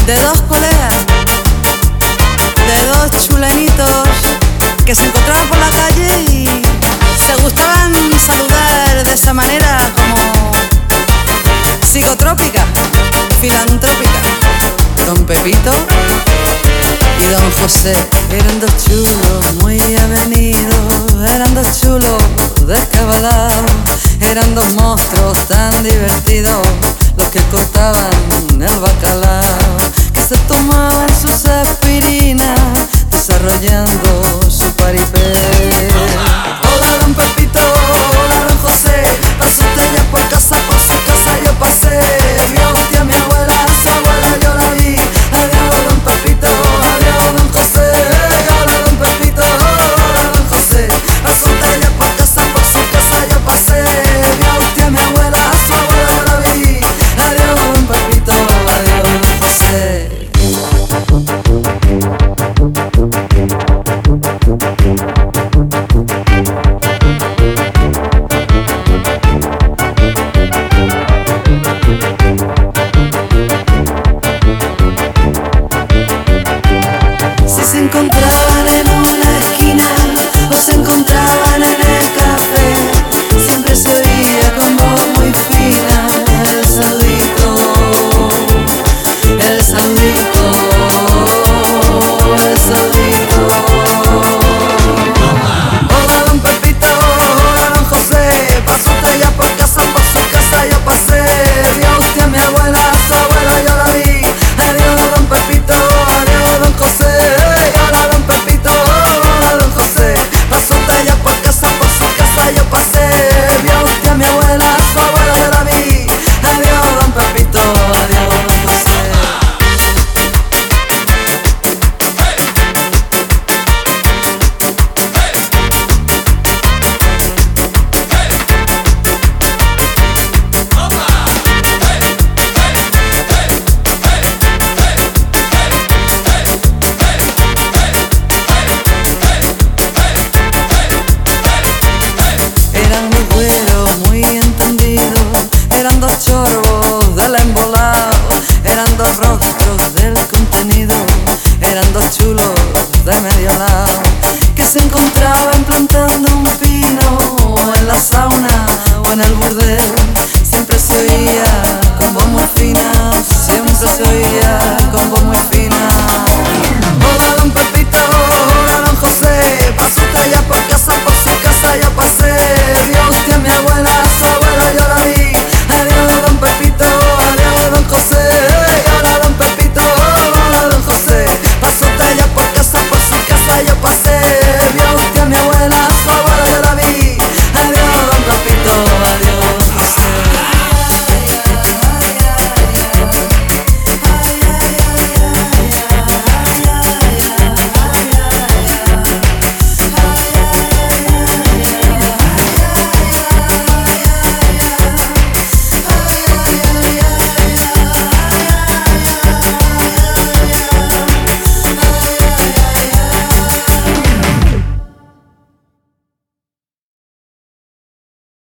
de dos colegas, de dos chulenitos que se encontraban por la calle y se gustaban saludar de esa manera como psicotrópica, filantrópica. Don Pepito y don José eran dos chulos muy avenidos, eran dos chulos descabalados, eran dos monstruos tan divertidos los que cortaban el bacalao.